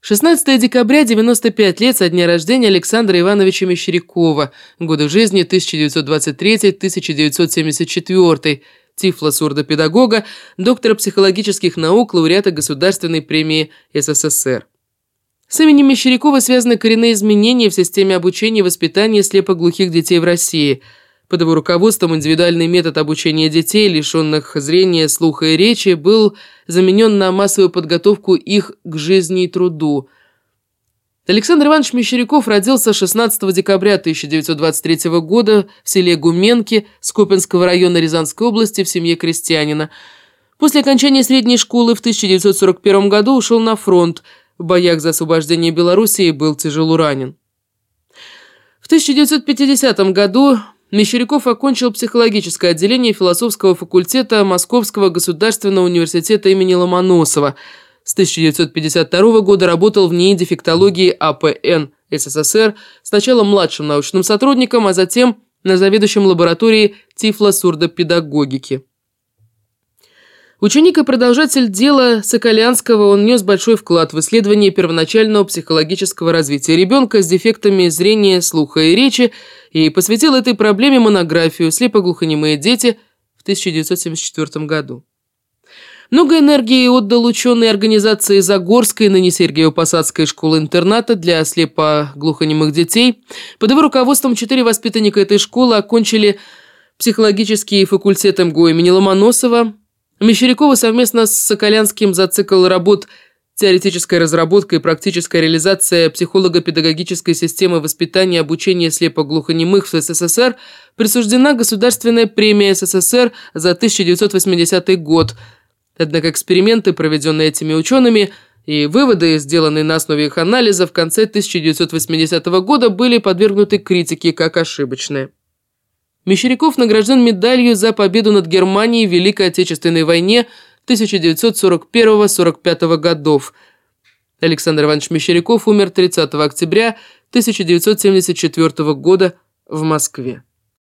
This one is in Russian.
16 декабря, 95 лет со дня рождения Александра Ивановича Мещерякова, годы жизни 1923-1974, тифло-сурдопедагога, доктора психологических наук, лауреата Государственной премии СССР. С именем Мещерякова связаны коренные изменения в системе обучения и воспитания слепоглухих детей в России. Под его руководством индивидуальный метод обучения детей, лишенных зрения, слуха и речи, был заменен на массовую подготовку их к жизни и труду. Александр Иванович Мещеряков родился 16 декабря 1923 года в селе Гуменки Скопинского района Рязанской области в семье крестьянина. После окончания средней школы в 1941 году ушел на фронт. В боях за освобождение Белоруссии был тяжело ранен. В 1950 году Мещеряков окончил психологическое отделение философского факультета Московского государственного университета имени Ломоносова. С 1952 года работал в НИИ дефектологии АПН СССР, сначала младшим научным сотрудником, а затем заведующим лабораторией тифло-сурдопедагогики. Ученик и продолжатель дела Соколянского, он внес большой вклад в исследование первоначального психологического развития ребенка с дефектами зрения, слуха и речи и посвятил этой проблеме монографию «Слепоглухонемые дети» в 1974 году. Много энергии отдал ученой организации Загорской, ныне Сергиево-Посадской школы-интерната для слепоглухонемых детей. Под его руководством 4 воспитанника этой школы окончили психологический факультет МГУ имени Ломоносова. Мещерякова совместно с Соколянским за цикл работ «Теоретическая разработка и практическая реализация психолого-педагогической системы воспитания и обучения слепоглухонемых в СССР» присуждена Государственная премия СССР за 1980 год. Однако эксперименты, проведенные этими учеными, и выводы, сделанные на основе их анализа в конце 1980 года, были подвергнуты критике как ошибочные. Мещеряков награжден медалью за победу над Германией в Великой Отечественной войне 1941-1945 годов. Александр Иванович Мещеряков умер 30 октября 1974 года в Москве.